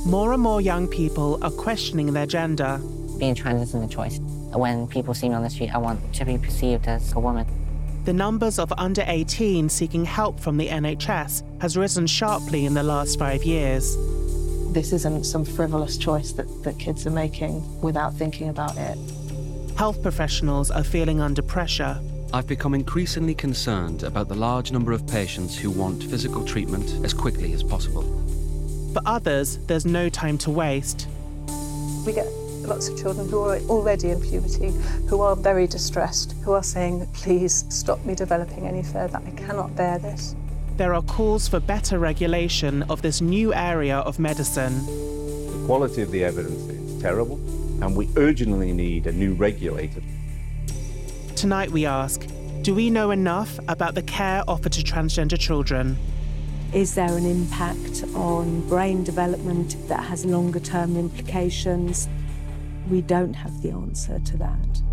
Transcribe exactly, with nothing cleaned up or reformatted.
More and more young people are questioning their gender. Being trans isn't a choice. When people see me on the street, I want to be perceived as a woman. The numbers of under eighteen seeking help from the N H S has risen sharply in the last five years. This isn't some frivolous choice that, that kids are making without thinking about it. Health professionals are feeling under pressure. I've become increasingly concerned about the large number of patients who want physical treatment as quickly as possible. For others, there's no time to waste. We get lots of children who are already in puberty, who are very distressed, who are saying, please stop me developing any further, I cannot bear this. There are calls for better regulation of this new area of medicine. The quality of the evidence is terrible, and we urgently need a new regulator. Tonight we ask, do we know enough about the care offered to transgender children? Is there an impact on brain development that has longer term implications? We don't have the answer to that.